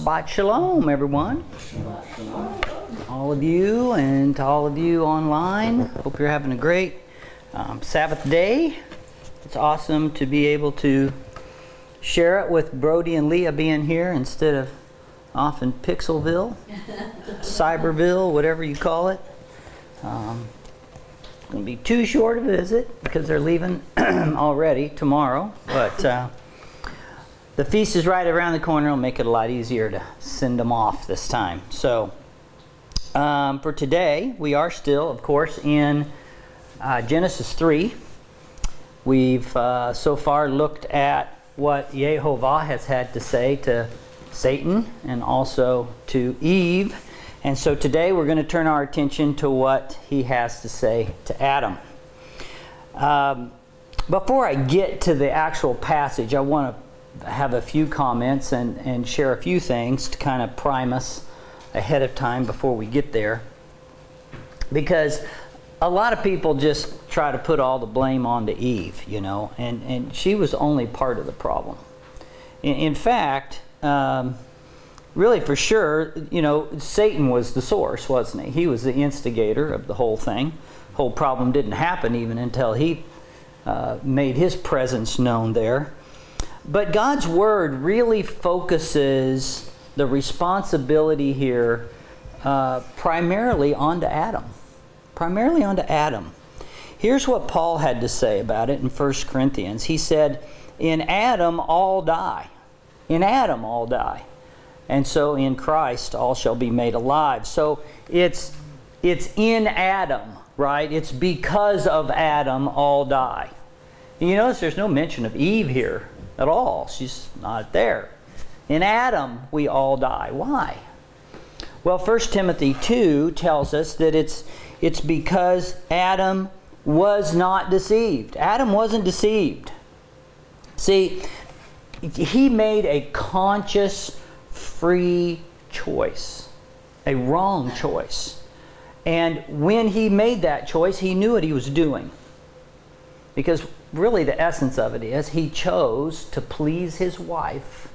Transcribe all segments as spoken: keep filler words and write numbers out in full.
Shabbat Shalom, everyone. All of you and to all of you online. Hope you're having a great um, Sabbath day. It's awesome to be able to share it with Brody and Leah being here instead of off in Pixelville, Cyberville, whatever you call it. Um, it's going to be too short a visit because they're leaving already tomorrow. But uh, the feast is right around the corner. It'll make it a lot easier to send them off this time. So um, for today, we are still, of course, in uh, Genesis three. We've uh, so far looked at what Yehovah has had to say to Satan and also to Eve. And so today we're going to turn our attention to what he has to say to Adam. Um, before I get to the actual passage, I want to have a few comments and, and share a few things to kind of prime us ahead of time before we get there. Because a lot of people just try to put all the blame onto Eve, you know, and, and she was only part of the problem. In, in fact, um, really for sure, you know, Satan was the source, wasn't he? He was the instigator of the whole thing. The whole problem didn't happen even until he uh, made his presence known there. But God's Word really focuses the responsibility here uh, primarily onto Adam. Primarily onto Adam. Here's what Paul had to say about it in First Corinthians. He said, in Adam all die. In Adam all die. And so in Christ all shall be made alive. So it's, it's in Adam, right? It's because of Adam all die. And you notice there's no mention of Eve here at all. She's not there. In Adam we all die. Why? Well, First Timothy two tells us that it's it's because Adam was not deceived. Adam wasn't deceived. See, he made a conscious, free choice. A wrong choice. And when he made that choice, he knew what he was doing. Because really the essence of it is he chose to please his wife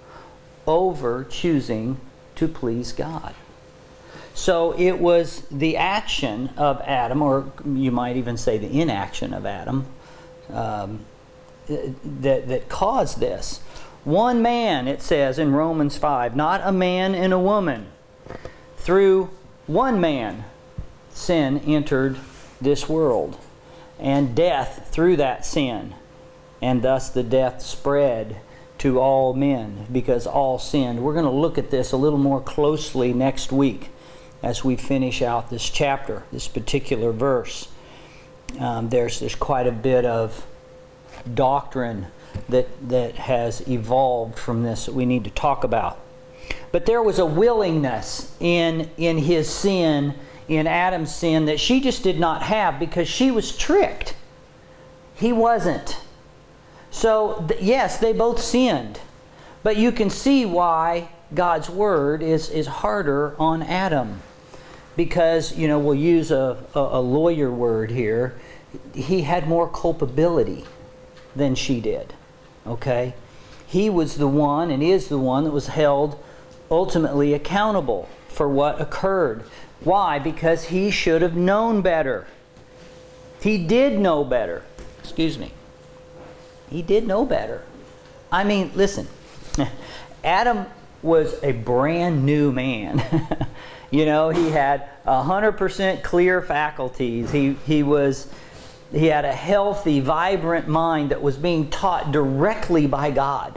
over choosing to please God. So it was the action of Adam, or you might even say the inaction of Adam, um, that, that caused this. One man, it says in Romans five, not a man and a woman. Through one man, sin entered this world, and death through that sin. And thus the death spread to all men, because all sinned. We're going to look at this a little more closely next week as we finish out this chapter, this particular verse. Um, there's, there's quite a bit of doctrine that, that has evolved from this that we need to talk about. But there was a willingness in, in his sin, in Adam's sin, that she just did not have because she was tricked. He wasn't. So, th- yes, they both sinned. But you can see why God's Word is, is harder on Adam. Because, you know, we'll use a, a, a lawyer word here. He had more culpability than she did. Okay? He was the one and is the one that was held ultimately accountable for what occurred. Why? Because he should have known better. He did know better. Excuse me. He did know better. I mean, listen. Adam was a brand new man. You know, he had one hundred percent clear faculties. He, he, was, he had a healthy, vibrant mind that was being taught directly by God.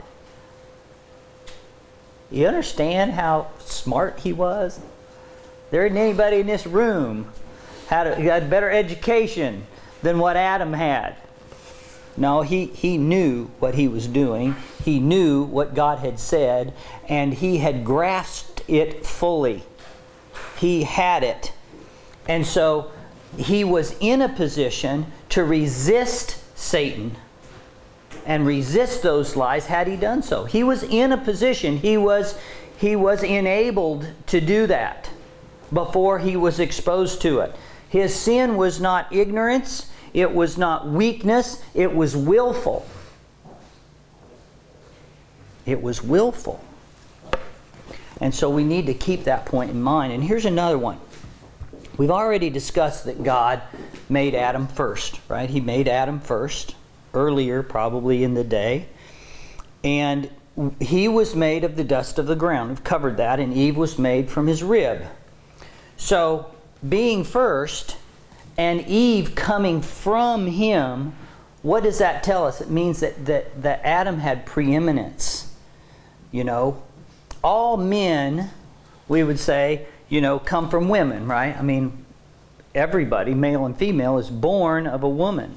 You understand how smart he was? There isn't anybody in this room had a, had better education than what Adam had. No, he, he knew what he was doing. He knew what God had said, and he had grasped it fully. He had it. And so he was in a position to resist Satan and resist those lies had he done so. He was in a position, he was, he was enabled to do that before he was exposed to it. His sin was not ignorance, it was not weakness, it was willful. It was willful. And so we need to keep that point in mind. And here's another one. We've already discussed that God made Adam first, right? He made Adam first, earlier probably in the day. And he was made of the dust of the ground. We've covered that. And Eve was made from his rib. So, being first and Eve coming from him, what does that tell us? It means that, that, that Adam had preeminence. You know, all men, we would say, you know, come from women, right? I mean, everybody, male and female, is born of a woman.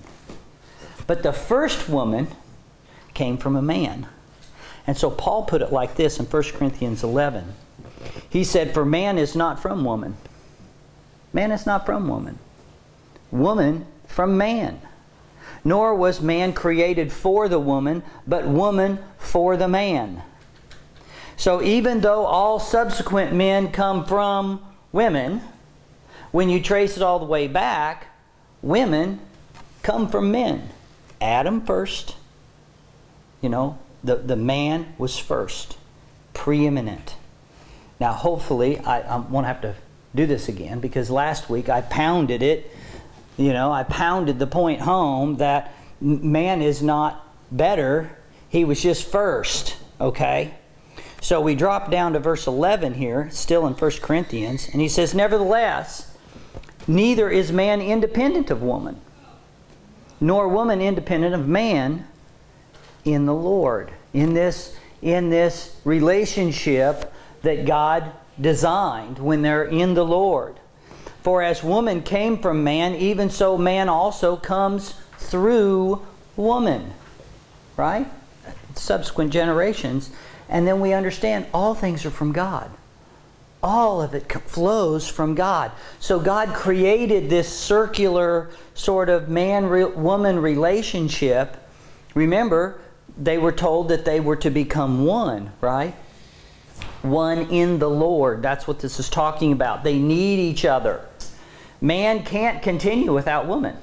But the first woman came from a man. And so Paul put it like this in First Corinthians eleven. He said, for man is not from woman. Man is not from woman. Woman from man. Nor was man created for the woman, but woman for the man. So even though all subsequent men come from women, when you trace it all the way back, women come from men. Adam first. You know, the, the man was first. Preeminent. Now hopefully, I, I won't have to do this again, because last week I pounded it. You know, I pounded the point home that man is not better. He was just first. Okay? So we drop down to verse eleven here, still in First Corinthians, and he says, nevertheless, neither is man independent of woman, nor woman independent of man in the Lord. In this, in this relationship that God designed when they're in the Lord. For as woman came from man, even so man also comes through woman. Right? Subsequent generations. And then we understand all things are from God. All of it flows from God. So God created this circular sort of man-woman relationship. Remember, they were told that they were to become one, right? One in the Lord. That's what this is talking about. They need each other. Man can't continue without woman.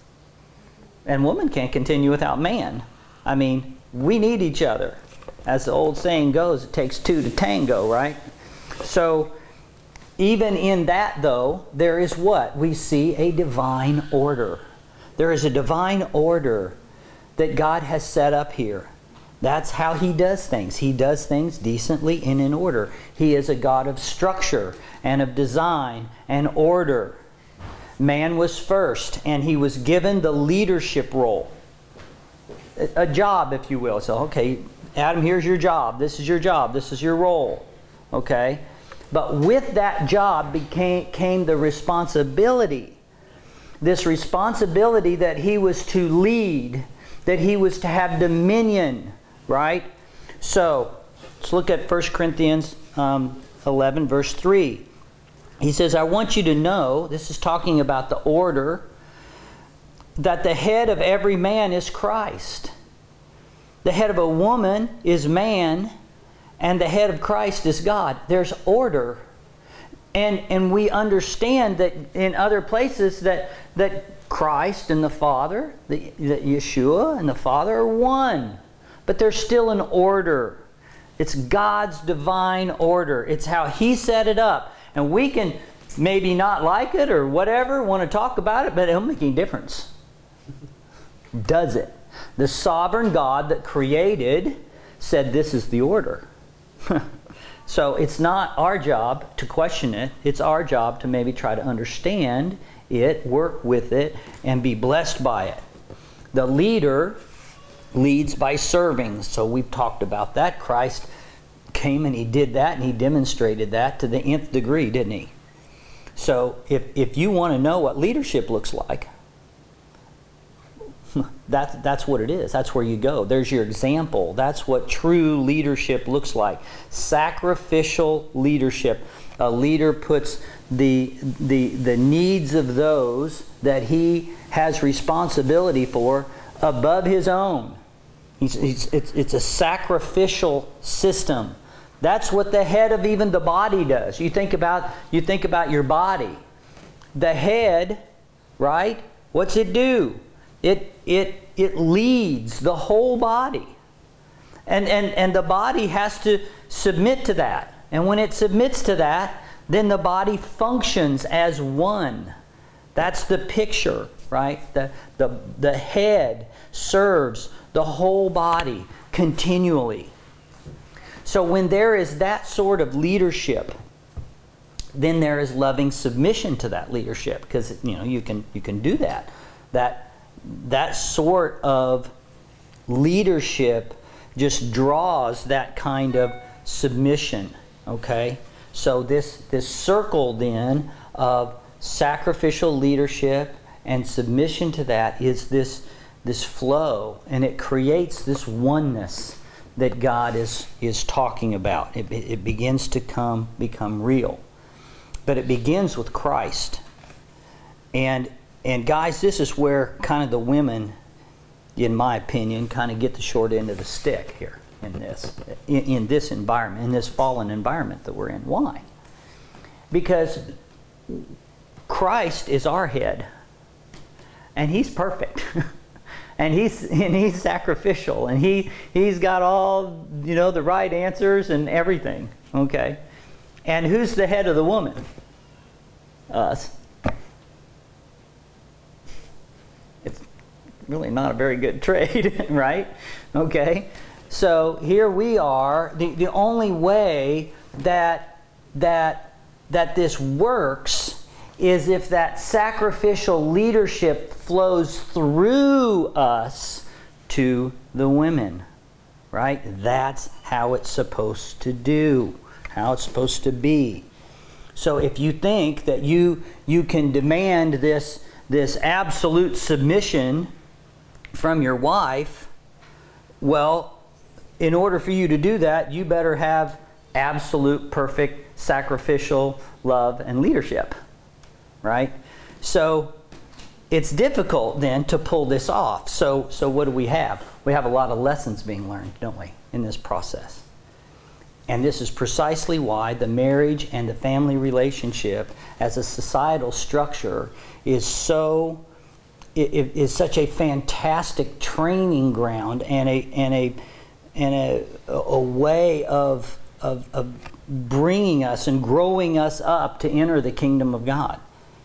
And woman can't continue without man. I mean, we need each other. As the old saying goes, it takes two to tango, right? So, even in that, though, there is what? We see a divine order. There is a divine order that God has set up here. That's how He does things. He does things decently and in order. He is a God of structure and of design and order. Man was first, and he was given the leadership role. A job, if you will. So, okay, Adam, here's your job. This is your job. This is your role. Okay? But with that job became, came the responsibility. This responsibility that he was to lead, that he was to have dominion, right? So, let's look at First Corinthians um, eleven, verse three. He says, I want you to know, this is talking about the order, that the head of every man is Christ. The head of a woman is man, and the head of Christ is God. There's order. And and we understand that in other places that, that Christ and the Father, the, that Yeshua and the Father are one. But there's still an order. It's God's divine order. It's how He set it up. And we can maybe not like it or whatever, want to talk about it, but it don't make any difference. Does it? The sovereign God that created said this is the order. So it's not our job to question it. It's our job to maybe try to understand it, work with it, and be blessed by it. The leader leads by serving. So we've talked about that. Christ came and He did that, and He demonstrated that to the nth degree, didn't He? So if, if you want to know what leadership looks like, That's, that's what it is. That's where you go. There's your example. That's what true leadership looks like. Sacrificial leadership. A leader puts the, the, the needs of those that he has responsibility for above his own. He's, he's, it's, it's a sacrificial system. That's what the head of even the body does. You think about, you think about your body. The head, right? What's it do? It, it, it leads the whole body. And, and, and the body has to submit to that. And when it submits to that, then the body functions as one. That's the picture, right? The, the, the head serves the whole body continually. So when there is that sort of leadership, then there is loving submission to that leadership, because you know you can you can do that. That that sort of leadership just draws that kind of submission. Okay, so this this circle then of sacrificial leadership and submission to that is this this flow, and it creates this oneness that God is is talking about. It, it begins to come become real. But it begins with Christ. And and guys, this is where kind of the women, in my opinion, kind of get the short end of the stick here in this in, in this environment, in this fallen environment that we're in. Why? Because Christ is our head. And he's perfect. and he's and he's sacrificial, and he he's got all, you know, the right answers and everything. Okay? And who's the head of the woman? Us. It's really not a very good trade, right? Okay. So here we are. The, the only way that that that this works is if that sacrificial leadership flows through us to the women, right? That's how it's supposed to do. How it's supposed to be. So if you think that you you can demand this this absolute submission from your wife, well, in order for you to do that, you better have absolute, perfect, sacrificial love and leadership, right? So it's difficult then to pull this off. So so what do we have? We have a lot of lessons being learned, don't we, in this process? And this is precisely why the marriage and the family relationship as a societal structure is so it, it is such a fantastic training ground and a and a and a, a way of, of of bringing us and growing us up to enter the kingdom of God.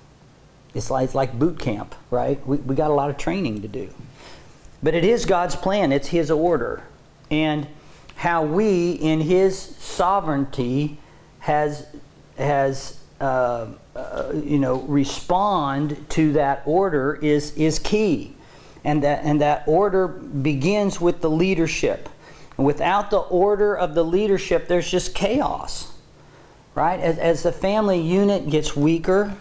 It's like it's like boot camp, right? We we got a lot of training to do. But it is God's plan, it's his order. And how we, in his sovereignty, has has uh, uh, you know respond to that order is is key, and that and that order begins with the leadership. Without the order of the leadership, there's just chaos, right? As as the family unit gets weaker,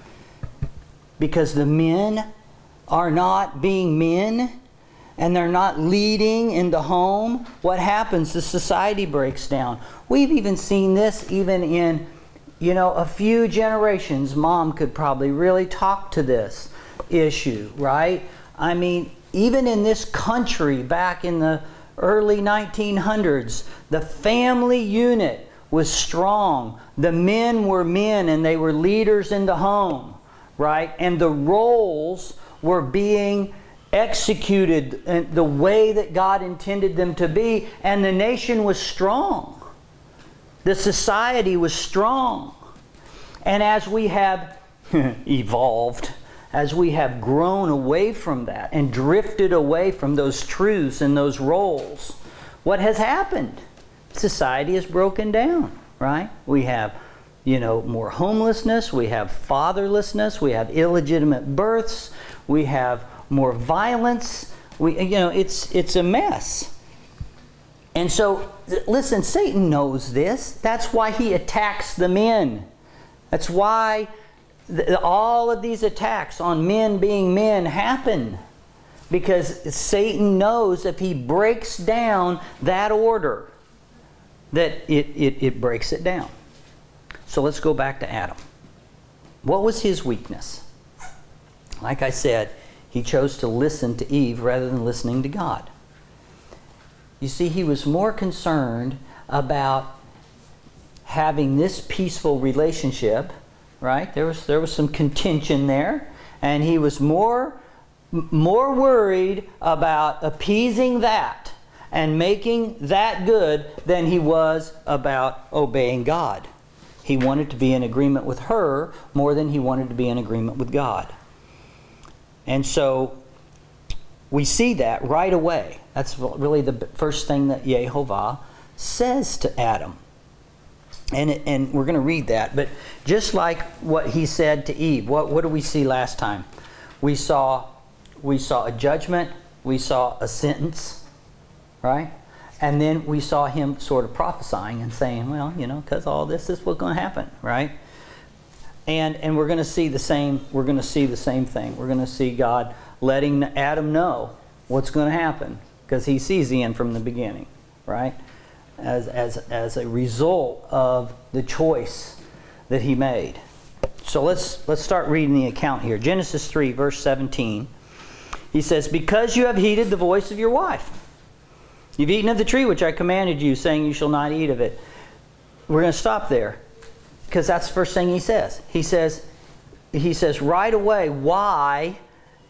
because the men are not being men, and they're not leading in the home, what happens? The society breaks down. We've even seen this even in, you know, a few generations. Mom could probably really talk to this issue, right? I mean, even in this country back in the early nineteen hundreds, the family unit was strong. The men were men and they were leaders in the home, right? And the roles were being executed in the way that God intended them to be, and the nation was strong. The society was strong. And as we have evolved, as we have grown away from that and drifted away from those truths and those roles, what has happened? Society has broken down, right? We have, you know, more homelessness, we have fatherlessness, we have illegitimate births, we have more violence. We, you know, it's it's a mess. And so, listen, Satan knows this. That's why he attacks the men. That's why the, all of these attacks on men being men happen. Because Satan knows if he breaks down that order, that it, it, it breaks it down. So let's go back to Adam. What was his weakness? Like I said, he chose to listen to Eve rather than listening to God. You see, he was more concerned about having this peaceful relationship, right? There was there was some contention there, and he was more more worried about appeasing that and making that good than he was about obeying God. He wanted to be in agreement with her more than he wanted to be in agreement with God. And so we see that right away. That's really the first thing that Yehovah says to Adam. And, it, and we're going to read that. But just like what he said to Eve, what, what did we see last time? We saw, we saw a judgment. We saw a sentence. Right? And then we saw him sort of prophesying and saying, well, you know, because all this is what's going to happen. Right? And, and we're going to see the same, we're going to see the same thing. We're going to see God letting Adam know what's going to happen. Because he sees the end from the beginning. Right? As, as, as a result of the choice that he made. So let's, let's start reading the account here. Genesis three, verse seventeen. He says, because you have heeded the voice of your wife. You've eaten of the tree which I commanded you, saying you shall not eat of it. We're going to stop there. Because that's the first thing he says. He says, he says right away why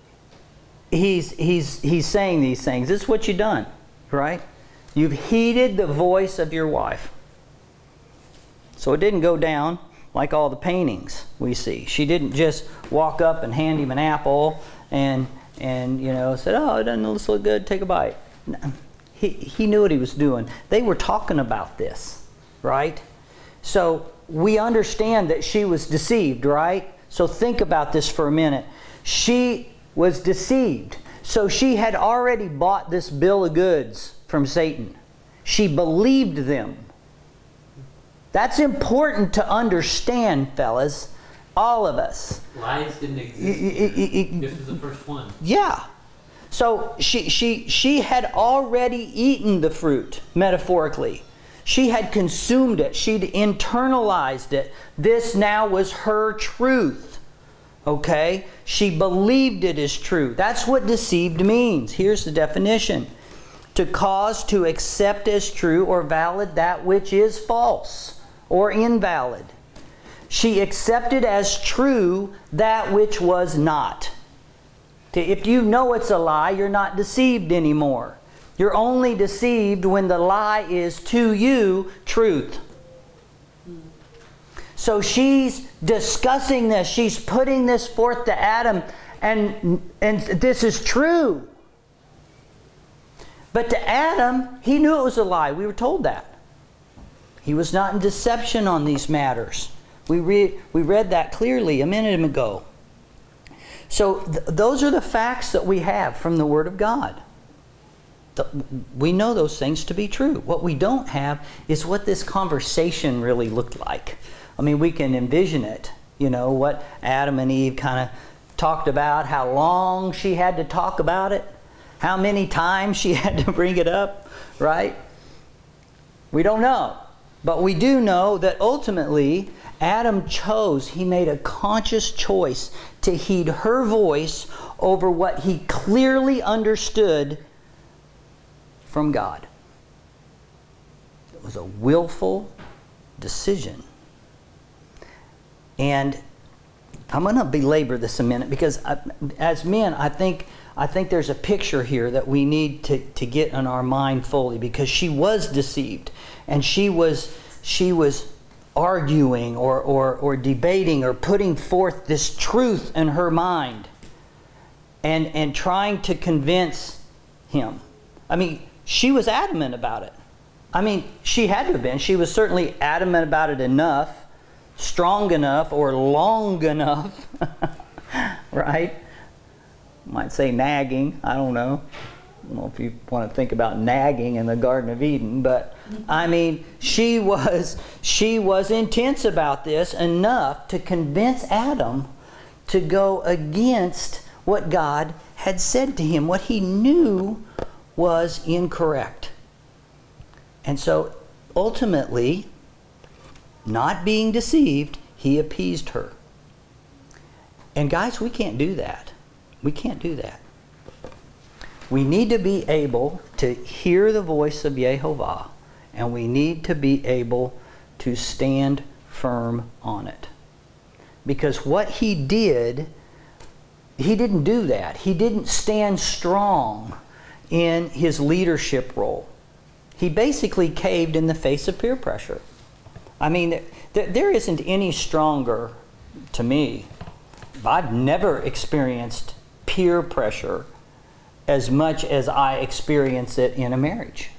he's, he's, he's saying these things. This is what you've done. Right? You've heeded the voice of your wife. So it didn't go down like all the paintings we see. She didn't just walk up and hand him an apple and, and you know, said, oh, it doesn't look good, take a bite. No, he, he knew what he was doing. They were talking about this, right? So we understand that she was deceived, right? So think about this for a minute. She was deceived. So she had already bought this bill of goods from Satan. She believed them. That's important to understand, fellas. All of us. Lies didn't exist. This was the first one. Yeah. So she, she, she had already eaten the fruit, metaphorically. She had consumed it. She'd internalized it. This now was her truth. Okay? She believed it is true. That's what deceived means. Here's the definition. To cause to accept as true or valid that which is false or invalid. She accepted as true that which was not. If you know it's a lie, you're not deceived anymore. You're only deceived when the lie is to you truth. So she's discussing this. She's putting this forth to Adam, and, and this is true. But to Adam, he knew it was a lie. We were told that. He was not in deception on these matters. We, re- we read that clearly a minute ago. So th- those are the facts that we have from the Word of God. The, we know those things to be true. What we don't have is what this conversation really looked like. I mean, we can envision it. You know, what Adam and Eve kind of talked about, how long she had to talk about it. How many times she had to bring it up, right? We don't know. But we do know that ultimately, Adam chose, he made a conscious choice to heed her voice over what he clearly understood from God. It was a willful decision. And I'm going to belabor this a minute because I, as men, I think I think there's a picture here that we need to, to get in our mind fully, because she was deceived and she was she was arguing or, or, or debating or putting forth this truth in her mind and, and trying to convince him. I mean, she was adamant about it. I mean, she had to have been. She was certainly adamant about it enough, strong enough, or long enough, right? Might say nagging. I don't know. I don't know if you want to think about nagging in the Garden of Eden, but I mean, she was she was intense about this enough to convince Adam to go against what God had said to him, what he knew was incorrect. And so ultimately, not being deceived, he appeased her. And guys, we can't do that. We can't do that. We need to be able to hear the voice of Yehovah, and we need to be able to stand firm on it. Because what he did, he didn't do that. He didn't stand strong in his leadership role. He basically caved in the face of peer pressure. I mean, there, there isn't any stronger, to me. I've never experienced peer pressure as much as I experience it in a marriage.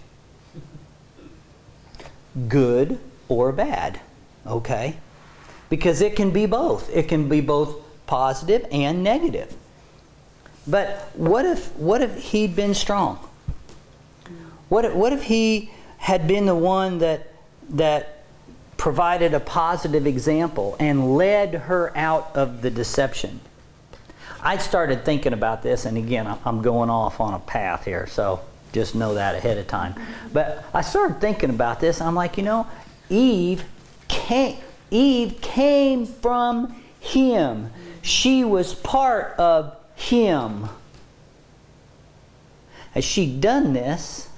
Good or bad, okay? Because it can be both. It can be both positive and negative. But what if what if he'd been strong? What if, what if he had been the one that that provided a positive example and led her out of the deception? I started thinking about this, and again, I'm going off on a path here, so just know that ahead of time. But I started thinking about this, and I'm like, you know, Eve came, Eve came from him. She was part of him. Has she done this?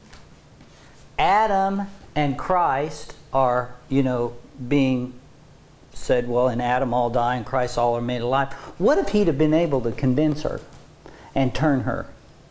Adam and Christ are, you know, being said, well, in Adam all die and Christ all are made alive. What if he'd have been able to convince her and turn her?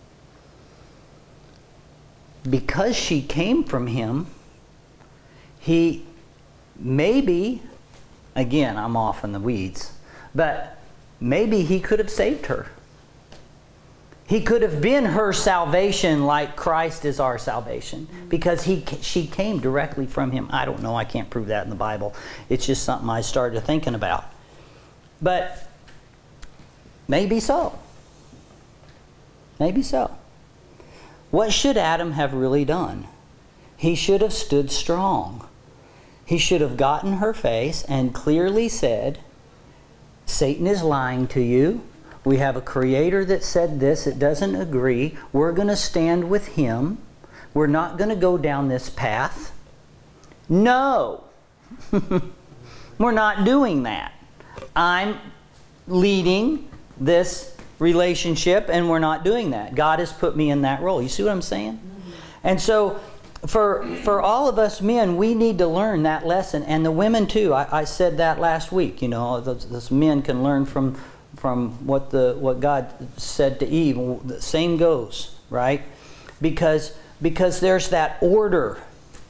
Because she came from him, he maybe, again, I'm off in the weeds, but maybe he could have saved her. He could have been her salvation like Christ is our salvation, because he she came directly from him. I don't know. I can't prove that in the Bible. It's just something I started thinking about. But maybe so. Maybe so. What should Adam have really done? He should have stood strong. He should have gotten her face and clearly said, Satan is lying to you. We have a creator that said this. It doesn't agree. We're going to stand with him. We're not going to go down this path. No. We're not doing that. I'm leading this relationship, and we're not doing that. God has put me in that role. You see what I'm saying? Mm-hmm. And so for for all of us men, we need to learn that lesson, and the women too. I, I said that last week. You know, those, those men can learn from from what the what God said to Eve. The same goes, right? Because because there's that order.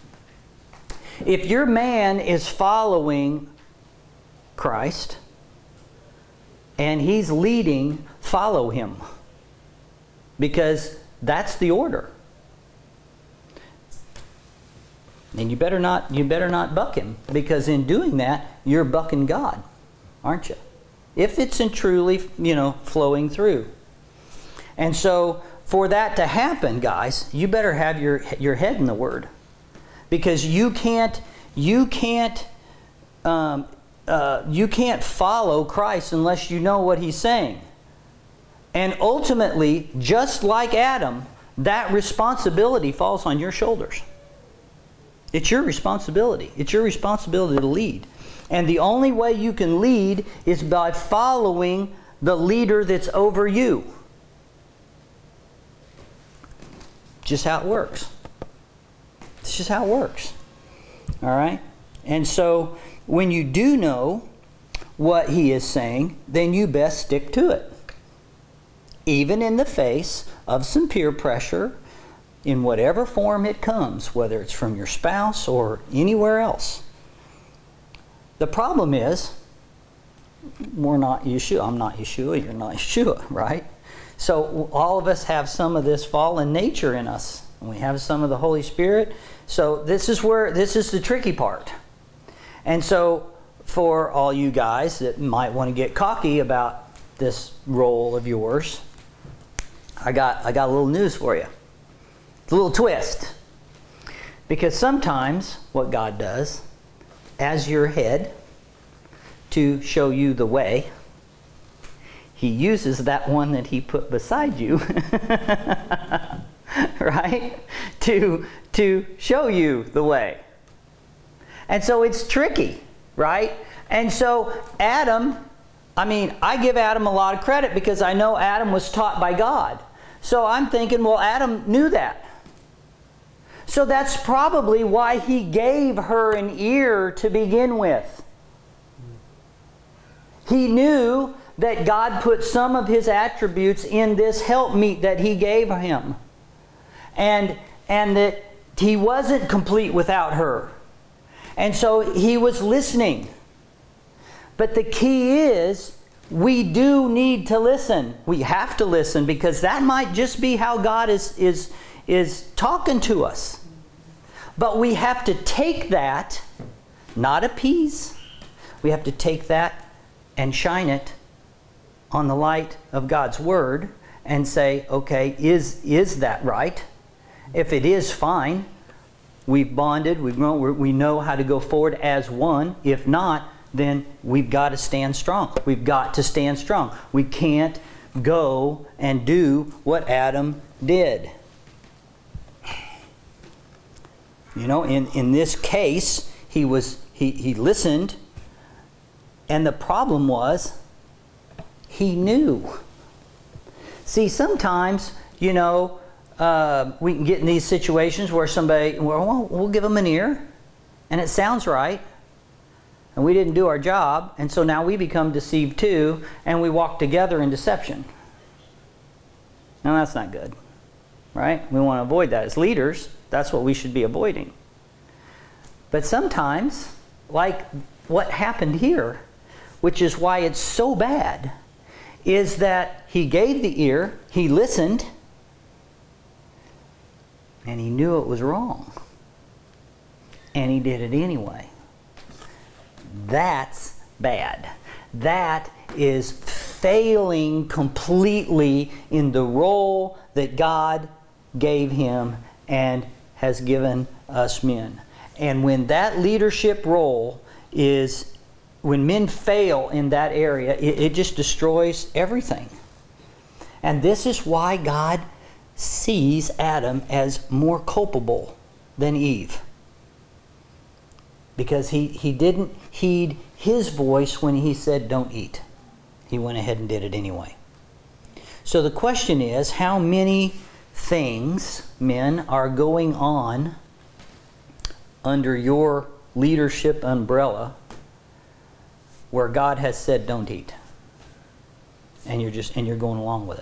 If your man is following Christ and he's leading, follow him. Because that's the order. And you better not you better not buck him, because in doing that, you're bucking God, aren't you? If it's in truly, you know, flowing through. And so for that to happen, guys, you better have your your head in the Word. Because you can't you can't um, uh, you can't follow Christ unless you know what he's saying. And ultimately, just like Adam, that responsibility falls on your shoulders. It's your responsibility. It's your responsibility to lead. And the only way you can lead is by following the leader that's over you. Just how it works. It's just how it works. All right? And so when you do know what he is saying, then you best stick to it. Even in the face of some peer pressure, in whatever form it comes, whether it's from your spouse or anywhere else. The problem is, we're not Yeshua. I'm not Yeshua. You're not Yeshua, right? So all of us have some of this fallen nature in us. And we have some of the Holy Spirit. So this is where, this is the tricky part. And so for all you guys that might want to get cocky about this role of yours, I got, I got a little news for you. It's a little twist. Because sometimes what God does, as your head, to show you the way, he uses that one that he put beside you, right? To, to show you the way. And so it's tricky, right? And so Adam, I mean, I give Adam a lot of credit because I know Adam was taught by God. So I'm thinking, well, Adam knew that. So that's probably why he gave her an ear to begin with. He knew that God put some of his attributes in this helpmeet that he gave him. And, and that he wasn't complete without her. And so he was listening. But the key is, we do need to listen. We have to listen, because that might just be how God is, is, is talking to us. But we have to take that, not appease. We have to take that and shine it on the light of God's Word and say, okay, is, is that right? If it is, fine. We've bonded, we've grown, we're, we know how to go forward as one. If not, then we've got to stand strong. We've got to stand strong. We can't go and do what Adam did. You know, in, in this case, he was he, he listened, and the problem was he knew. See, sometimes, you know, uh, we can get in these situations where somebody, well, we'll give them an ear, and it sounds right, and we didn't do our job, and so now we become deceived too, and we walk together in deception. Now that's not good, right? We want to avoid that. As leaders, that's what we should be avoiding. But sometimes, like what happened here, which is why it's so bad, is that he gave the ear, he listened, and he knew it was wrong. And he did it anyway. That's bad. That is failing completely in the role that God gave him and has given us men. And when that leadership role is, when men fail in that area, it, it just destroys everything. And this is why God sees Adam as more culpable than Eve. Because he, he didn't heed his voice when he said, don't eat. He went ahead and did it anyway. So the question is, how many things, men, are going on under your leadership umbrella where God has said don't eat, and you're just and you're going along with it?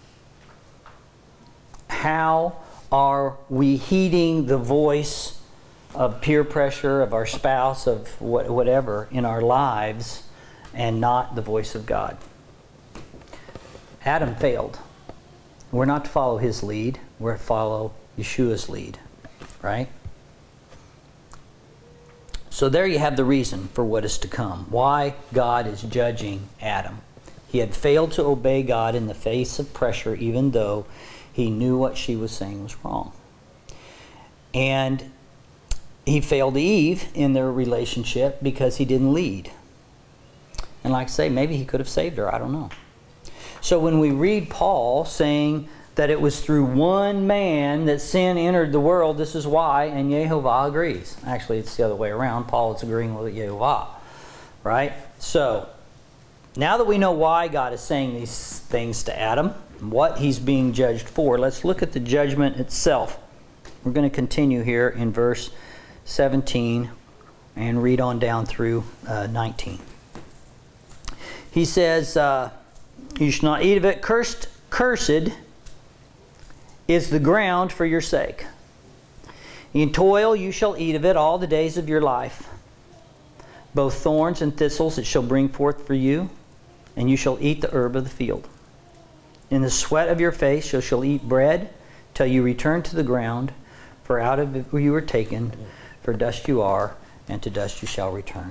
How are we heeding the voice of peer pressure, of our spouse, of what, whatever in our lives, and not the voice of God? Adam failed. We're not to follow his lead. We're to follow Yeshua's lead, right? So there you have the reason for what is to come. Why God is judging Adam. He had failed to obey God in the face of pressure, even though he knew what she was saying was wrong. And he failed Eve in their relationship because he didn't lead. And like I say, maybe he could have saved her. I don't know. So when we read Paul saying that it was through one man that sin entered the world, this is why, and Yehovah agrees. Actually, it's the other way around. Paul is agreeing with Yehovah, right? So, now that we know why God is saying these things to Adam, what he's being judged for, let's look at the judgment itself. We're going to continue here in verse seventeen and read on down through uh, nineteen. He says, uh, you shall not eat of it. Cursed, cursed is the ground for your sake. In toil you shall eat of it all the days of your life. Both thorns and thistles it shall bring forth for you, and you shall eat the herb of the field. In the sweat of your face you shall eat bread till you return to the ground, for out of it you were taken, for dust you are, and to dust you shall return.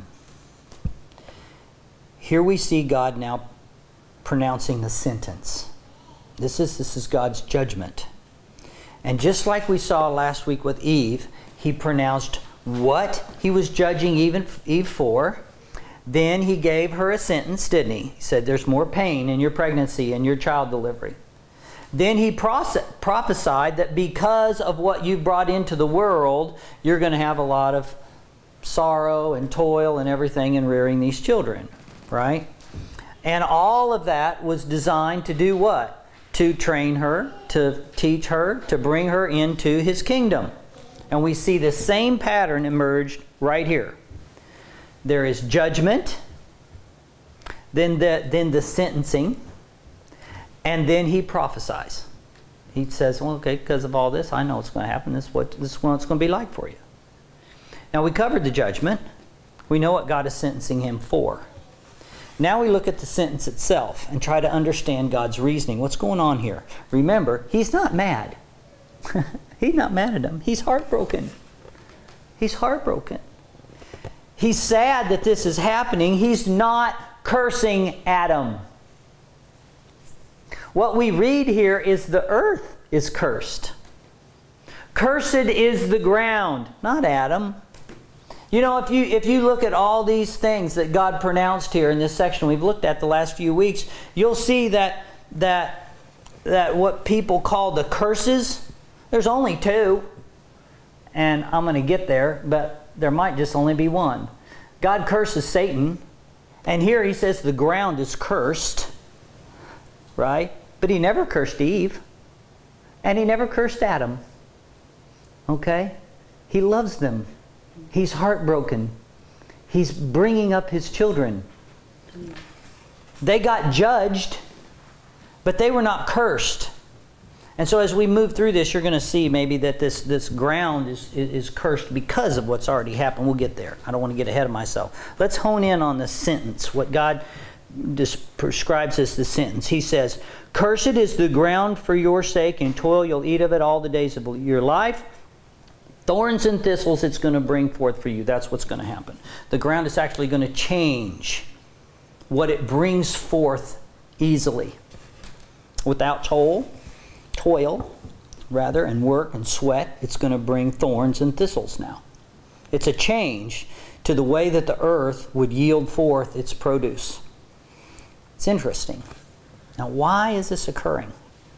Here we see God now pronouncing the sentence. This is, this is God's judgment. And just like we saw last week with Eve, he pronounced what he was judging Eve for. Then he gave her a sentence, didn't he? He said, there's more pain in your pregnancy and your child delivery. Then he prophesied that because of what you brought into the world, you're going to have a lot of sorrow and toil and everything in rearing these children, right? And all of that was designed to do what? To train her, to teach her, to bring her into his kingdom. And we see the same pattern emerged right here. There is judgment, then the, then the sentencing, and then he prophesies. He says, well, okay, because of all this, I know what's going to happen. This is what, this is what it's going to be like for you. Now we covered the judgment. We know what God is sentencing him for. Now we look at the sentence itself and try to understand God's reasoning. What's going on here? Remember, he's not mad. He's not mad at him. He's heartbroken. He's heartbroken. He's sad that this is happening. He's not cursing Adam. What we read here is the earth is cursed. Cursed is the ground, not Adam. You know, if you if you look at all these things that God pronounced here in this section we've looked at the last few weeks, you'll see that that that what people call the curses, there's only two. And I'm going to get there, but there might just only be one. God curses Satan, and here he says the ground is cursed, right? But he never cursed Eve, and he never cursed Adam. Okay? He loves them. He's heartbroken. He's bringing up his children. They got judged, but they were not cursed. And so as we move through this, you're going to see maybe that this, this ground is, is cursed because of what's already happened. We'll get there. I don't want to get ahead of myself. Let's hone in on the sentence, what God prescribes as the sentence. He says, "Cursed is the ground for your sake, and toil you'll eat of it all the days of your life. Thorns and thistles it's going to bring forth for you." That's what's going to happen. The ground is actually going to change what it brings forth easily. Without toil, toil, rather, and work and sweat, it's going to bring thorns and thistles now. It's a change to the way that the earth would yield forth its produce. It's interesting. Now, why is this occurring?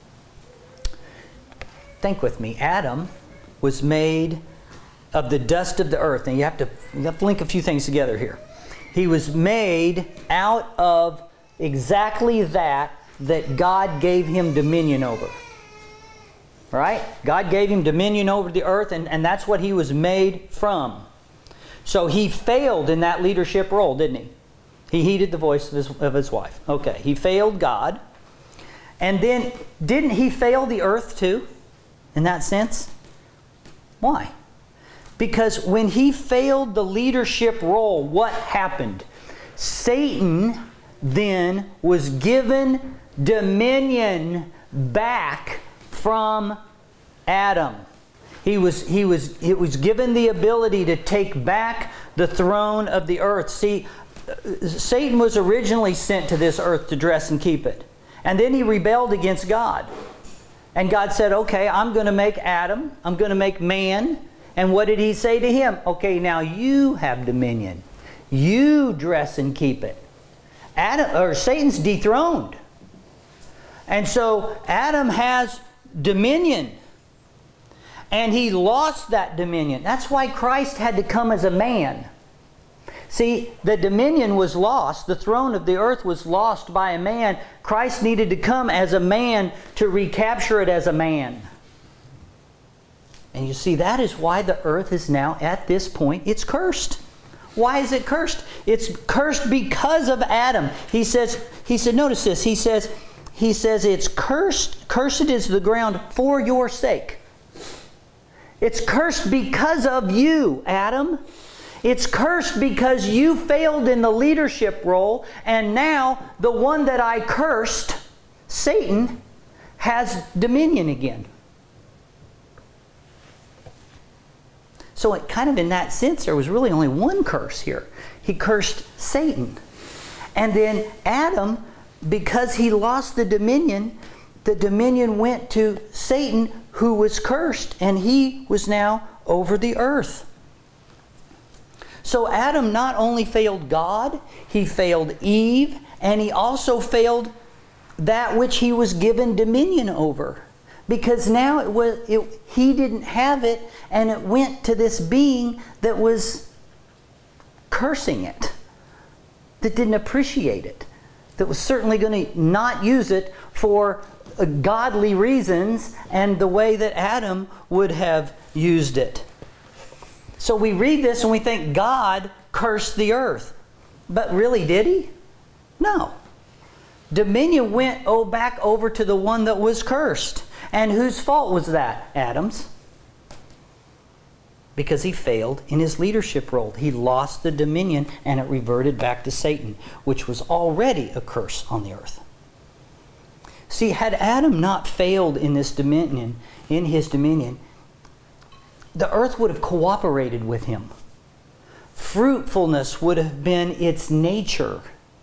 Think with me. Adam was made of the dust of the earth. And you have to, you have to link a few things together here. He was made out of exactly that that God gave him dominion over. Right? God gave him dominion over the earth, and, and that's what he was made from. So he failed in that leadership role, didn't he? He heeded the voice of his, of his wife. Okay, he failed God. And then, didn't he fail the earth too? In that sense? Why? Because when he failed the leadership role, what happened? Satan then was given dominion back from Adam. He was, he was, it was given the ability to take back the throne of the earth. See, Satan was originally sent to this earth to dress and keep it. And then he rebelled against God. And God said, okay, I'm going to make Adam. I'm going to make man. And what did he say to him? Okay, now you have dominion. You dress and keep it. Adam, or Satan's dethroned. And so Adam has dominion. And he lost that dominion. That's why Christ had to come as a man. See, the dominion was lost. The throne of the earth was lost by a man. Christ needed to come as a man to recapture it as a man. And you see, that is why the earth is now, at this point, it's cursed. Why is it cursed? It's cursed because of Adam. He says, he said, notice this, he says, he says it's cursed, cursed is the ground for your sake. It's cursed because of you, Adam. It's cursed because you failed in the leadership role, and now the one that I cursed, Satan, has dominion again. So it kind of in that sense, there was really only one curse here. He cursed Satan. And then Adam, because he lost the dominion, the dominion went to Satan, who was cursed, and he was now over the earth. So Adam not only failed God, he failed Eve, and he also failed that which he was given dominion over. Because now it was it, he didn't have it, and it went to this being that was cursing it, that didn't appreciate it, that was certainly going to not use it for uh, godly reasons and the way that Adam would have used it. So we read this and we think God cursed the earth. But really, did he? No. Dominion went oh, back over to the one that was cursed. And whose fault was that? Adam's. because he failed in his leadership role. He lost the dominion and it reverted back to Satan, which was already a curse on the earth. See, had Adam not failed in this dominion, in his dominion, the earth would have cooperated with him. Fruitfulness would have been its nature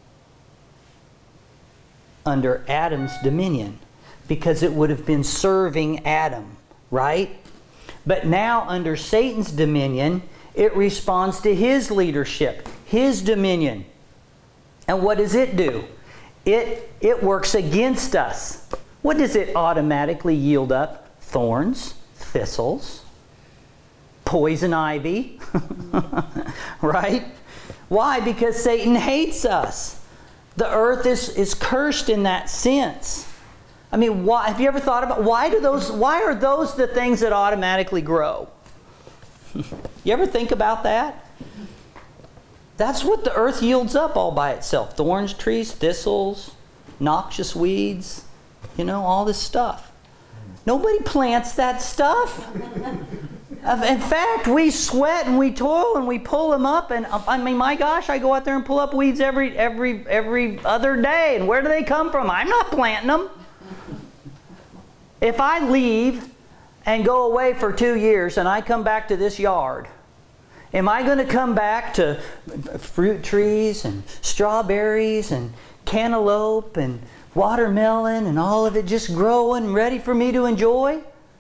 under Adam's dominion, because it would have been serving Adam, right? But now under Satan's dominion, it responds to his leadership, his dominion. And what does it do? It, it works against us. What does it automatically yield up? Thorns, thistles, poison ivy, right? Why? Because Satan hates us. The earth is, is cursed in that sense. I mean, why, have you ever thought about why do those? Why are those the things that automatically grow? You ever think about that? That's what the earth yields up all by itself. Thorns, trees, thistles, noxious weeds, you know, all this stuff. Nobody plants that stuff. In fact, we sweat and we toil and we pull them up. And I mean, my gosh, I go out there and pull up weeds every every every other day. And where do they come from? I'm not planting them. If I leave and go away for two years and I come back to this yard, am I going to come back to fruit trees and strawberries and cantaloupe and watermelon and all of it just growing, ready for me to enjoy?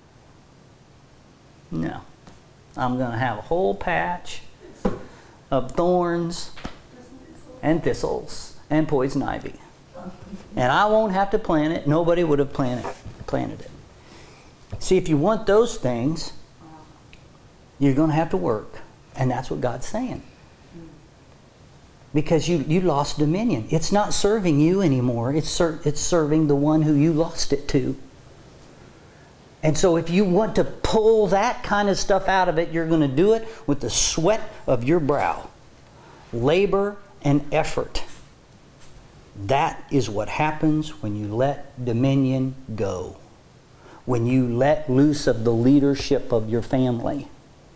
No. I'm going to have a whole patch of thorns and thistles and poison ivy. And I won't have to plant it. Nobody would have planted, planted it. See, if you want those things, you're going to have to work. And that's what God's saying. Because you, you lost dominion. It's not serving you anymore. It's, ser- it's serving the one who you lost it to. And so if you want to pull that kind of stuff out of it, you're going to do it with the sweat of your brow. Labor and effort. That is what happens when you let dominion go. When you let loose of the leadership of your family.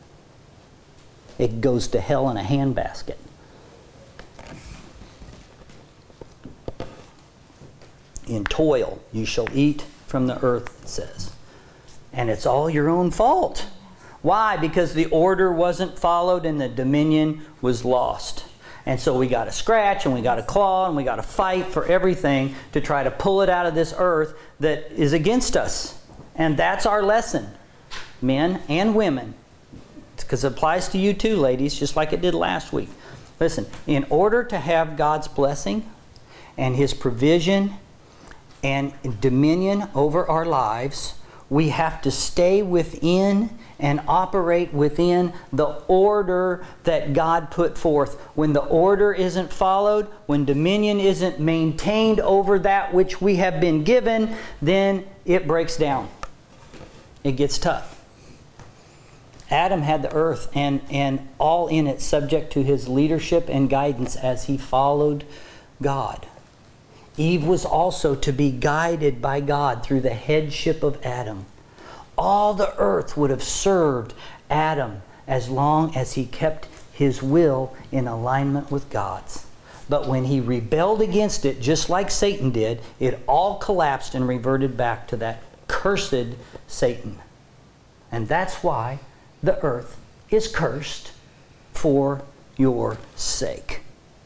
It goes to hell in a handbasket. In toil you shall eat from the earth, it says. And it's all your own fault. Why? Because the order wasn't followed and the dominion was lost. And so we got to scratch and we got to claw and we got to fight for everything to try to pull it out of this earth that is against us. And that's our lesson, men and women. Because it applies to you too, ladies, just like it did last week. Listen, in order to have God's blessing and His provision and dominion over our lives, we have to stay within and operate within the order that God put forth. When the order isn't followed, when dominion isn't maintained over that which we have been given, then it breaks down. It gets tough. Adam had the earth and, and all in it subject to his leadership and guidance as he followed God. Eve was also to be guided by God through the headship of Adam. All the earth would have served Adam as long as he kept his will in alignment with God's. But when he rebelled against it, just like Satan did, it all collapsed and reverted back to that cursed Satan. And that's why the earth is cursed for your sake.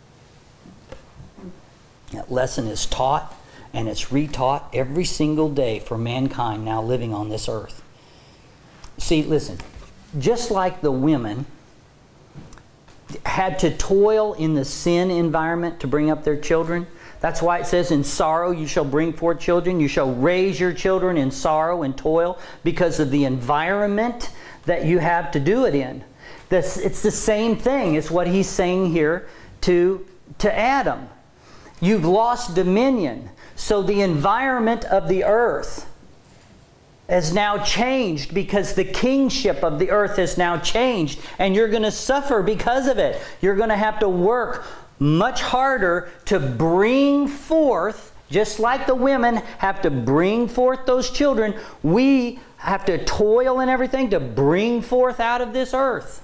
That lesson is taught and it's retaught every single day for mankind now living on this earth. See, listen, just like the women had to toil in the sin environment to bring up their children, that's why it says, in sorrow you shall bring forth children. You shall raise your children in sorrow and toil because of the environment that you have to do it in. This, it's the same thing. It's what he's saying here to, to Adam. You've lost dominion. So the environment of the earth has now changed because the kingship of the earth has now changed. And you're going to suffer because of it. You're going to have to work much harder to bring forth, just like the women have to bring forth those children. We have to toil and everything to bring forth out of this earth.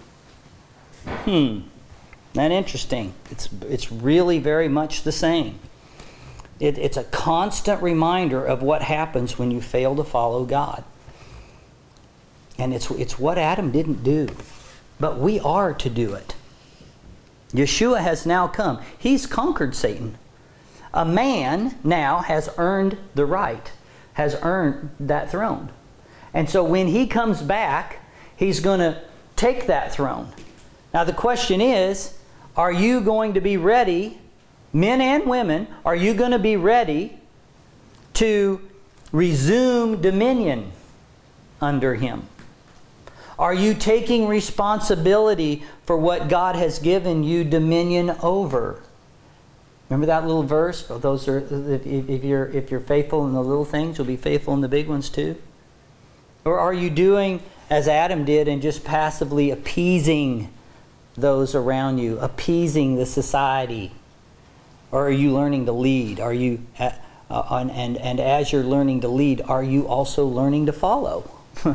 Hmm. That interesting. It's, it's really very much the same. It, it's a constant reminder of what happens when you fail to follow God. And it's, it's what Adam didn't do. But we are to do it. Yeshua has now come. He's conquered Satan. A man now has earned the right, has earned that throne. And so when he comes back, he's going to take that throne. Now the question is, are you going to be ready, men and women, are you going to be ready to resume dominion under him? Are you taking responsibility for what God has given you dominion over? Remember that little verse? For those are, if, if you're if you're faithful in the little things, you'll be faithful in the big ones too. Or are you doing as Adam did and just passively appeasing those around you, appeasing the society? Or are you learning to lead? Are you uh, and, and and as you're learning to lead, are you also learning to follow?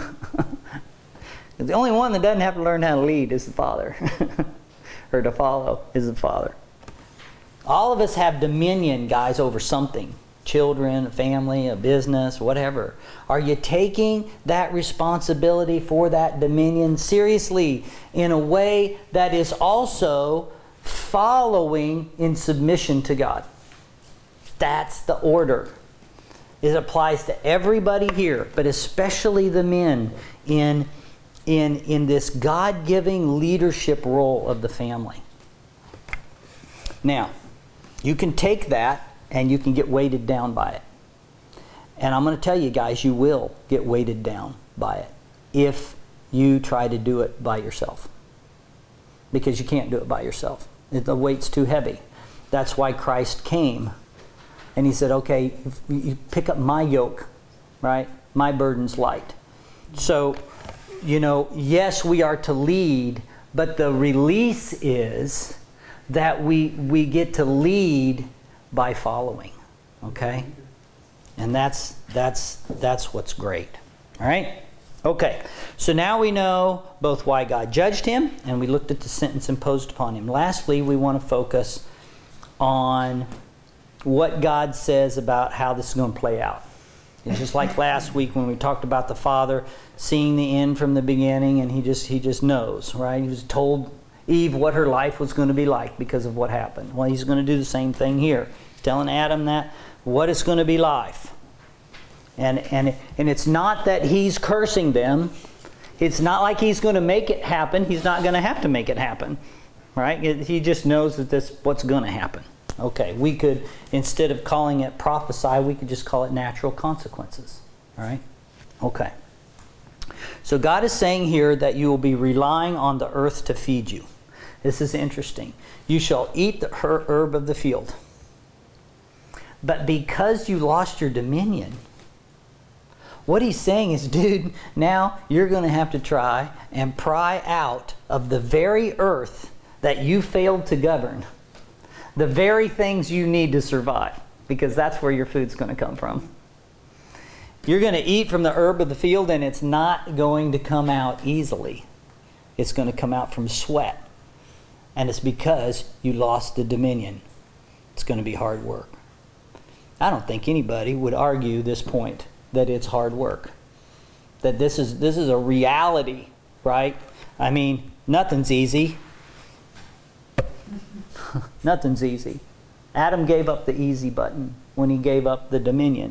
The only one that doesn't have to learn how to lead is the Father. Or to follow is the Father. All of us have dominion, guys, over something. Children, a family, a business, whatever. Are you taking that responsibility for that dominion seriously in a way that is also following in submission to God? That's the order. It applies to everybody here, but especially the men in In, in this God-giving leadership role of the family. Now, you can take that and you can get weighted down by it. And I'm going to tell you guys, you will get weighted down by it if you try to do it by yourself. Because you can't do it by yourself. The weight's too heavy. That's why Christ came. And he said, okay, you pick up my yoke, right? My burden's light. So, you know, yes, we are to lead, but the release is that we we get to lead by following. Okay? And that's that's that's what's great. All right? Okay. So now we know both why God judged him, and we looked at the sentence imposed upon him. Lastly, we want to focus on what God says about how this is going to play out. It's just like last week when we talked about the Father seeing the end from the beginning, and he just he just knows, right? He was told Eve what her life was going to be like because of what happened. Well, he's going to do the same thing here. He's telling Adam that what it's going to be life. And and and it's not that he's cursing them. It's not like he's going to make it happen. He's not going to have to make it happen. Right? He just knows that that's what's going to happen. Okay, we could, instead of calling it prophesy, we could just call it natural consequences. All right? Okay. So God is saying here that you will be relying on the earth to feed you. This is interesting. You shall eat the herb of the field. But because you lost your dominion, what he's saying is, dude, now you're going to have to try and pry out of the very earth that you failed to govern the very things you need to survive, because that's where your food's going to come from. You're going to eat from the herb of the field, and it's not going to come out easily. It's going to come out from sweat. And it's because you lost the dominion. It's going to be hard work. I don't think anybody would argue this point, that it's hard work. That this is this is a reality, right? I mean, nothing's easy. Nothing's easy. Adam gave up the easy button when he gave up the dominion.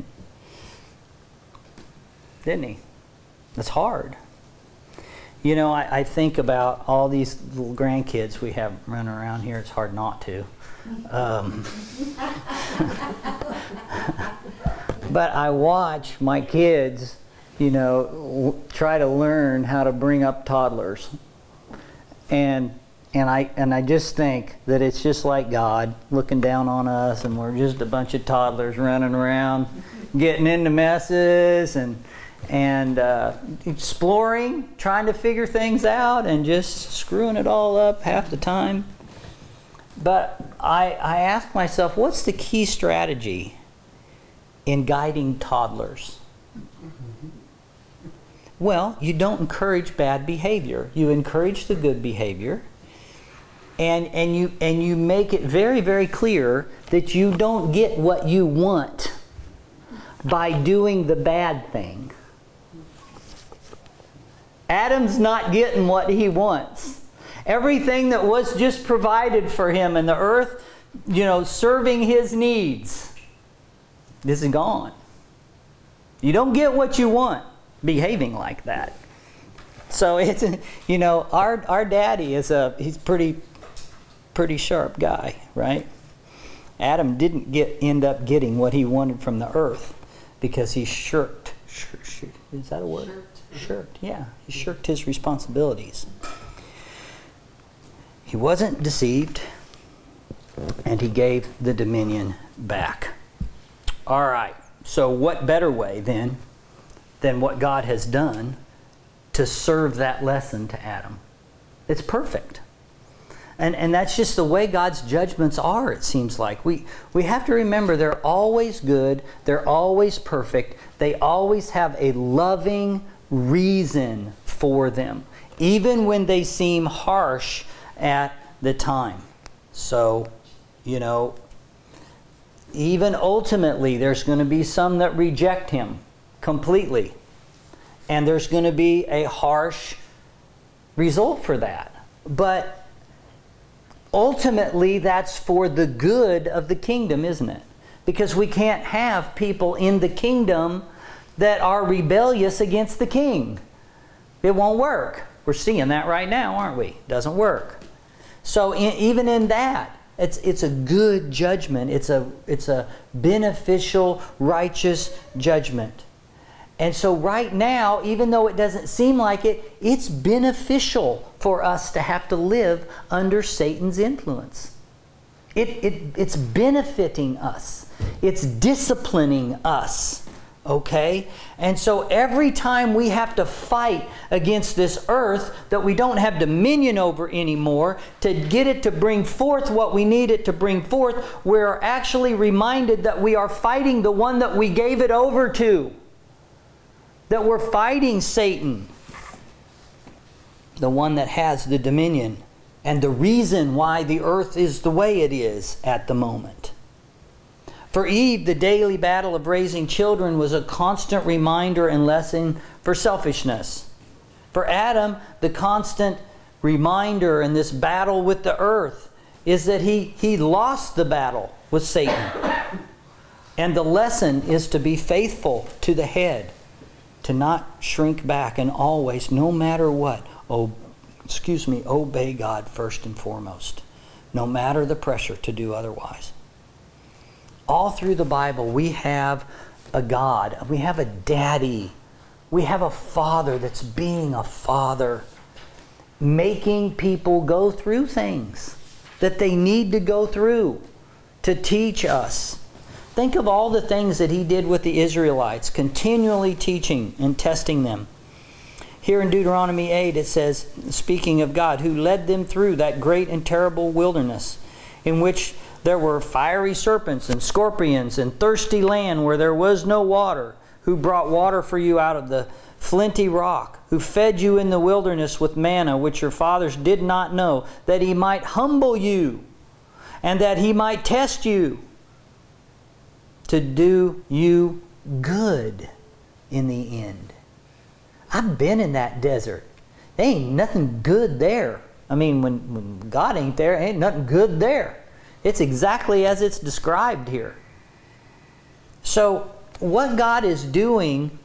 Didn't he? That's hard. You know, I, I think about all these little grandkids we have running around here. It's hard not to. Um, but I watch my kids, you know, w- try to learn how to bring up toddlers. And And I and I just think that it's just like God looking down on us, and we're just a bunch of toddlers running around, getting into messes and and uh, exploring, trying to figure things out, and just screwing it all up half the time. But I I ask myself, what's the key strategy in guiding toddlers? Well, you don't encourage bad behavior. You encourage the good behavior. And, and, you, and you make it very, very clear that you don't get what you want by doing the bad thing. Adam's not getting what he wants. Everything that was just provided for him in the earth, you know, serving his needs, this is gone. You don't get what you want behaving like that. So it's, you know, our our daddy is a he's pretty pretty sharp guy, right? Adam didn't get end up getting what he wanted from the earth because he shirked. Shir, shir, is that a word? Shirked. Shirked, yeah. He shirked his responsibilities. He wasn't deceived, and he gave the dominion back. All right. So what better way then than what God has done to serve that lesson to Adam? It's perfect. And and that's just the way God's judgments are, it seems like. We we have to remember they're always good, they're always perfect, they always have a loving reason for them, even when they seem harsh at the time. So, you know, even ultimately, there's going to be some that reject him completely. And there's going to be a harsh result for that. But ultimately, that's for the good of the kingdom, isn't it? Because we can't have people in the kingdom that are rebellious against the king. It won't work. We're seeing that right now, aren't we? It doesn't work. So in, even in that, It's it's a good judgment. It's a it's a beneficial, righteous judgment. And so right now, even though it doesn't seem like it, it's beneficial for us to have to live under Satan's influence. It, it it's benefiting us. It's disciplining us. Okay? And so every time we have to fight against this earth that we don't have dominion over anymore, to get it to bring forth what we need it to bring forth, we're actually reminded that we are fighting the one that we gave it over to. That we're fighting Satan, the one that has the dominion, and the reason why the earth is the way it is at the moment. For Eve, the daily battle of raising children was a constant reminder and lesson for selfishness. For Adam, the constant reminder in this battle with the earth is that he, he lost the battle with Satan. And the lesson is to be faithful to the head, to not shrink back, and always, no matter what, oh, excuse me, obey God first and foremost, no matter the pressure to do otherwise. All through the Bible, we have a God. We have a daddy. We have a father that's being a father, making people go through things that they need to go through to teach us. Think of all the things that he did with the Israelites, continually teaching and testing them. Here in Deuteronomy eight, it says, speaking of God, who led them through that great and terrible wilderness, in which there were fiery serpents and scorpions and thirsty land where there was no water, who brought water for you out of the flinty rock, who fed you in the wilderness with manna, which your fathers did not know, that he might humble you and that he might test you to do you good in the end. I've been in that desert. There ain't nothing good there. I mean, when, when God ain't there, ain't nothing good there. It's exactly as it's described here. So what God is doing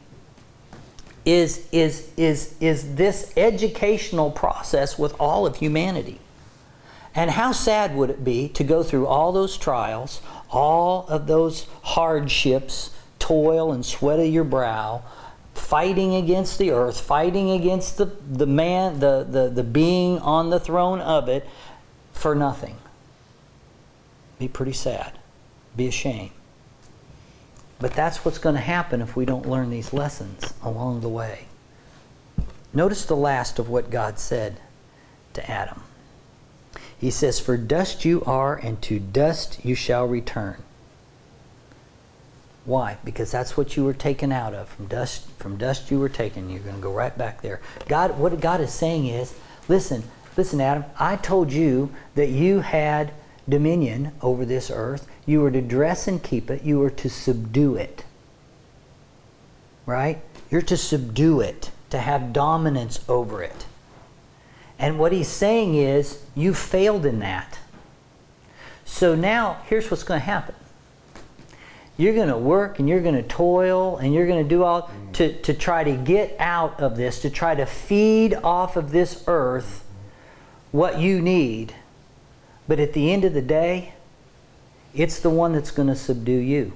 is, is, is, is this educational process with all of humanity. And how sad would it be to go through all those trials, all of those hardships, toil and sweat of your brow, fighting against the earth, fighting against the, the man, the, the, the being on the throne of it, for nothing. Be pretty sad. Be a shame. But that's what's going to happen if we don't learn these lessons along the way. Notice the last of what God said to Adam. He says, "For dust you are, and to dust you shall return." Why? Because that's what you were taken out of. From dust, from dust you were taken. You're going to go right back there. God, what God is saying is, listen, listen, Adam, I told you that you had dominion over this earth. You were to dress and keep it. You were to subdue it. Right? You're to subdue it, to have dominance over it. And what he's saying is, you failed in that. So now, here's what's going to happen. You're going to work and you're going to toil and you're going to do all to, to try to get out of this, to try to feed off of this earth what you need. But at the end of the day, it's the one that's going to subdue you.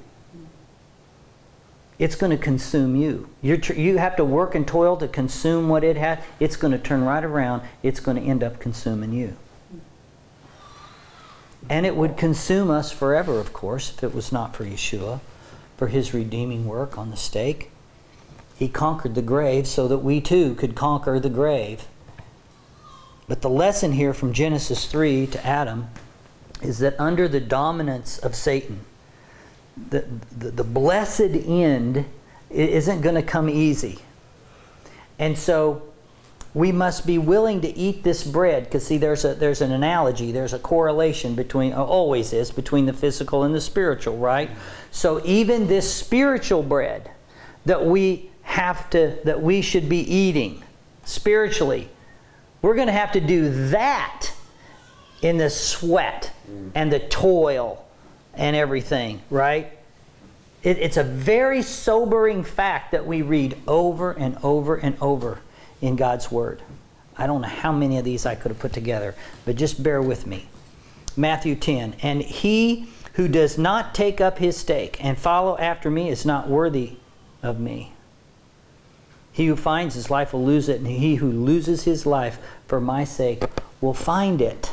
It's going to consume you. You're tr- you have to work and toil to consume what it had. It's going to turn right around. It's going to end up consuming you. And it would consume us forever, of course, if it was not for Yeshua, for His redeeming work on the stake. He conquered the grave so that we too could conquer the grave. But the lesson here from Genesis three to Adam is that under the dominance of Satan, the, the, the blessed end isn't going to come easy. And so we must be willing to eat this bread, because see, there's a there's an analogy, there's a correlation between, always is, between the physical and the spiritual, right? So even this spiritual bread that we have to, that we should be eating spiritually, we're going to have to do that in the sweat and the toil and everything, right? It, it's a very sobering fact that we read over and over and over in God's Word. I don't know how many of these I could have put together, but just bear with me. Matthew ten, and he who does not take up his stake and follow after me is not worthy of me. He who finds his life will lose it, and he who loses his life for my sake will find it.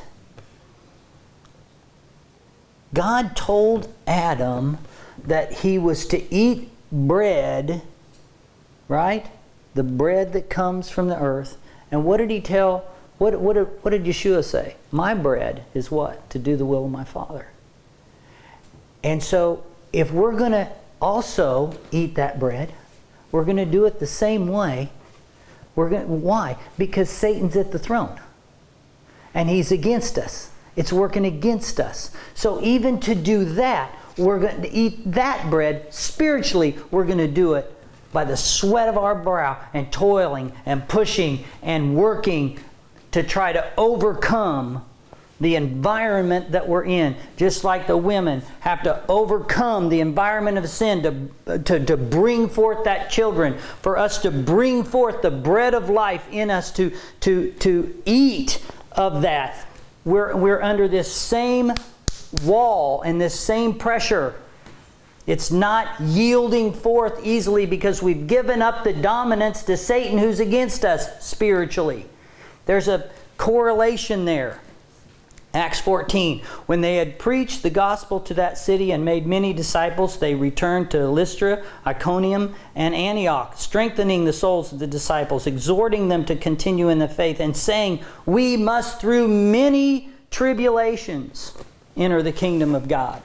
God told Adam that he was to eat bread, right? The bread that comes from the earth. And what did he tell, what, what, what did Yeshua say? My bread is what? To do the will of my Father. And so, if we're going to also eat that bread, we're going to do it the same way. We're going, why? Because Satan's at the throne. And he's against us. It's working against us. So even to do that, we're going to eat that bread spiritually. We're going to do it by the sweat of our brow and toiling and pushing and working to try to overcome the environment that we're in. Just like the women have to overcome the environment of sin to, to, to bring forth that children, for us to bring forth the bread of life in us to, to, to eat of that. We're, we're under this same wall and this same pressure. It's not yielding forth easily because we've given up the dominance to Satan, who's against us spiritually. There's a correlation there. Acts fourteen, when they had preached the gospel to that city and made many disciples, they returned to Lystra, Iconium, and Antioch, strengthening the souls of the disciples, exhorting them to continue in the faith, and saying, we must through many tribulations enter the kingdom of God.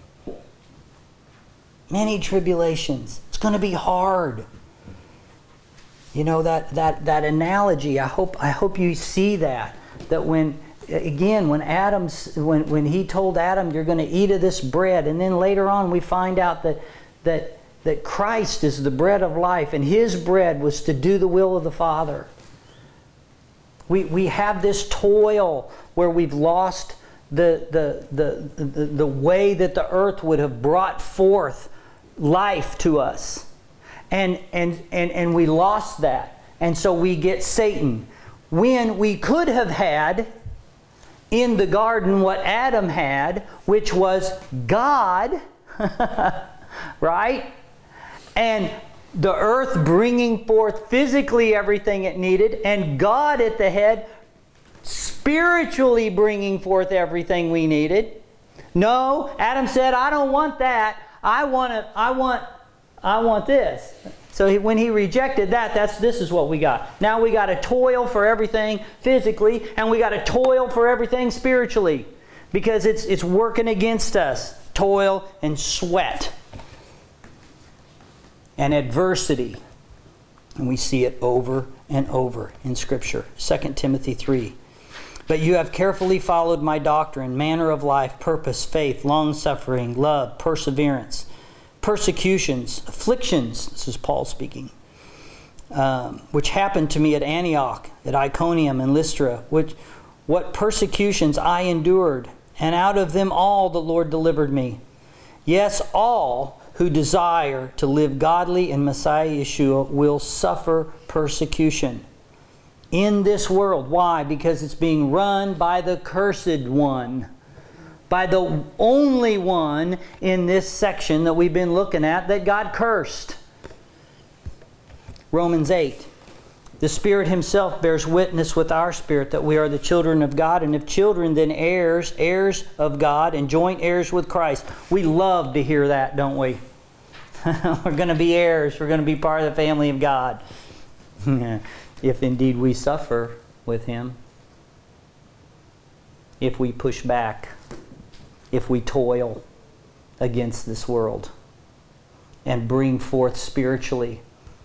Many tribulations. It's going to be hard. You know, that that that analogy, I hope I hope you see that. That when again, when Adam's when, when he told Adam, you're going to eat of this bread, and then later on we find out that that that Christ is the bread of life, and his bread was to do the will of the Father. We we have this toil where we've lost the the the the, the way that the earth would have brought forth life to us. And, and, and, and we lost that. And so we get Satan. When we could have had in the garden what Adam had, which was God, right? And the earth bringing forth physically everything it needed, and God at the head spiritually bringing forth everything we needed. No, Adam said, I don't want that. I want to, I want, I want this. So he, when he rejected that, that's this is what we got. Now we got to toil for everything physically, and we got to toil for everything spiritually, because it's it's working against us. Toil and sweat. and adversity. And we see it over and over in Scripture. Second Timothy three. But you have carefully followed my doctrine, manner of life, purpose, faith, long-suffering, love, perseverance, persecutions, afflictions, this is Paul speaking, um, which happened to me at Antioch, at Iconium and Lystra, which what persecutions I endured, and out of them all the Lord delivered me. Yes, all who desire to live godly in Messiah Yeshua will suffer persecution in this world. Why? Because it's being run by the cursed one. By the only one in this section that we've been looking at that God cursed. Romans eight. The Spirit Himself bears witness with our spirit that we are the children of God, and if children, then heirs, heirs of God, and joint heirs with Christ. We love to hear that, don't we? We're going to be heirs. We're going to be part of the family of God. If indeed we suffer with Him. If we push back. If we toil against this world. And bring forth spiritually.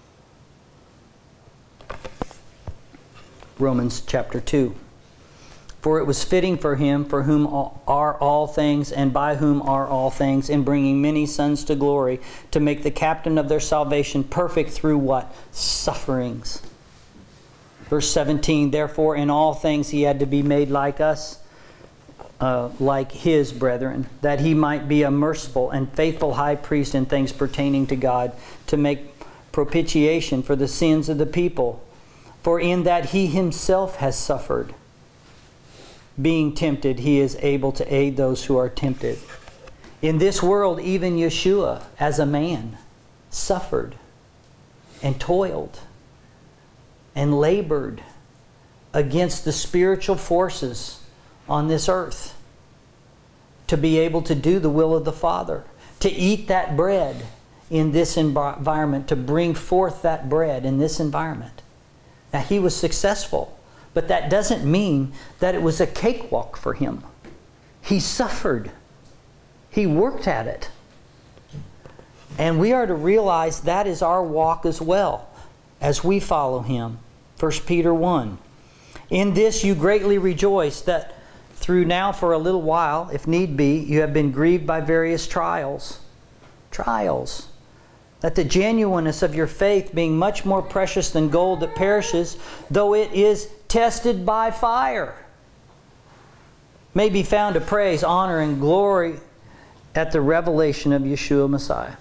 Romans chapter two. For it was fitting for Him, for whom are all things, and by whom are all things, in bringing many sons to glory, to make the captain of their salvation perfect through what? Sufferings. Verse seventeen, therefore in all things He had to be made like us, uh, like His brethren, that He might be a merciful and faithful high priest in things pertaining to God, to make propitiation for the sins of the people. For in that He Himself has suffered, being tempted, He is able to aid those who are tempted. In this world, even Yeshua, as a man, suffered and toiled and labored against the spiritual forces on this earth to be able to do the will of the Father, to eat that bread in this environment, to bring forth that bread in this environment. Now, He was successful, but that doesn't mean that it was a cakewalk for Him. He suffered. He worked at it. And we are to realize that is our walk as well as we follow Him. First Peter one. In this you greatly rejoice, that through now for a little while, if need be, you have been grieved by various trials. Trials. That the genuineness of your faith, being much more precious than gold that perishes, though it is tested by fire, may be found to praise, honor, and glory at the revelation of Yeshua Messiah.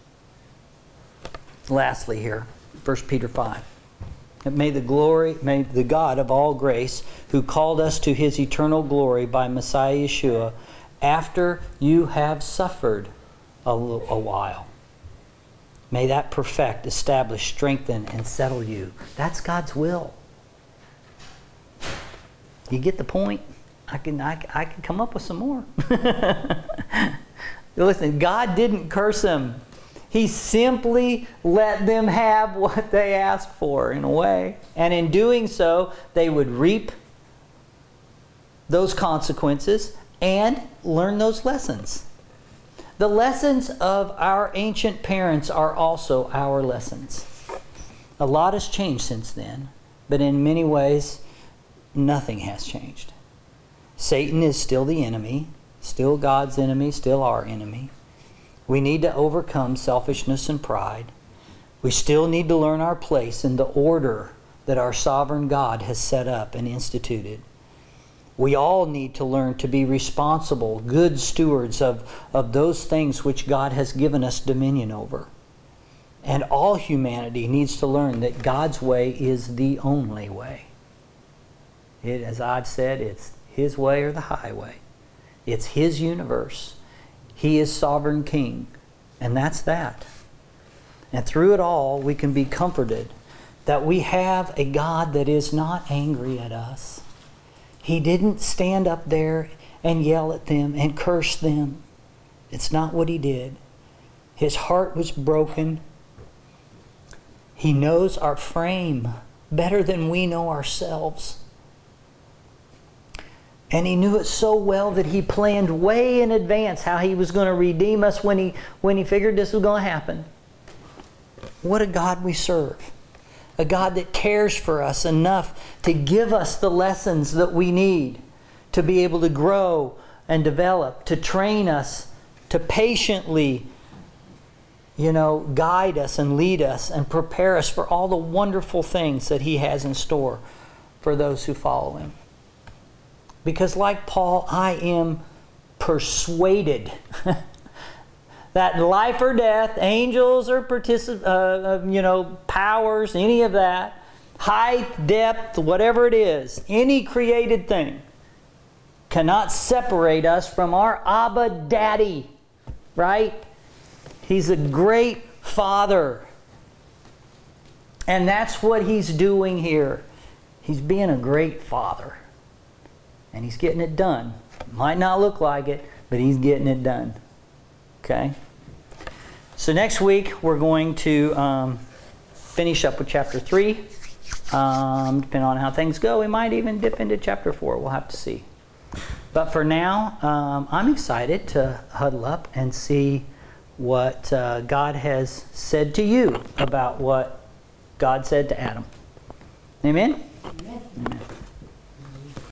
Lastly here, First Peter five. And may the glory, may the God of all grace, who called us to His eternal glory by Messiah Yeshua, after you have suffered a, little, a while, may that perfect, establish, strengthen, and settle you. That's God's will. You get the point? I can, I, I can come up with some more. Listen, God didn't curse them. He simply let them have what they asked for, in a way. And in doing so, they would reap those consequences and learn those lessons. The lessons of our ancient parents are also our lessons. A lot has changed since then, but in many ways, nothing has changed. Satan is still the enemy, still God's enemy, still our enemy. We need to overcome selfishness and pride. We still need to learn our place in the order that our sovereign God has set up and instituted. We all need to learn to be responsible, good stewards of, of those things which God has given us dominion over. And all humanity needs to learn that God's way is the only way. It, as I've said, it's His way or the highway. It's His universe. He is sovereign king. And that's that. And through it all, we can be comforted that we have a God that is not angry at us. He didn't stand up there and yell at them and curse them. It's not what He did. His heart was broken. He knows our frame better than we know ourselves. And He knew it so well that He planned way in advance how He was going to redeem us when He, when he figured this was going to happen. What a God we serve. A God that cares for us enough to give us the lessons that we need to be able to grow and develop, to train us, to patiently, you know, guide us and lead us and prepare us for all the wonderful things that He has in store for those who follow Him. Because like Paul, I am persuaded that life or death, angels or particip- uh, you know, powers, any of that, height, depth, whatever it is, any created thing cannot separate us from our Abba Daddy, right? He's a great Father. And that's what He's doing here. He's being a great Father. And He's getting it done. Might not look like it, but He's getting it done. Okay? So next week we're going to um, finish up with chapter three. Um, depending on how things go, we might even dip into chapter four. We'll have to see. But for now, um, I'm excited to huddle up and see what uh, God has said to you about what God said to Adam. Amen? Amen. Amen.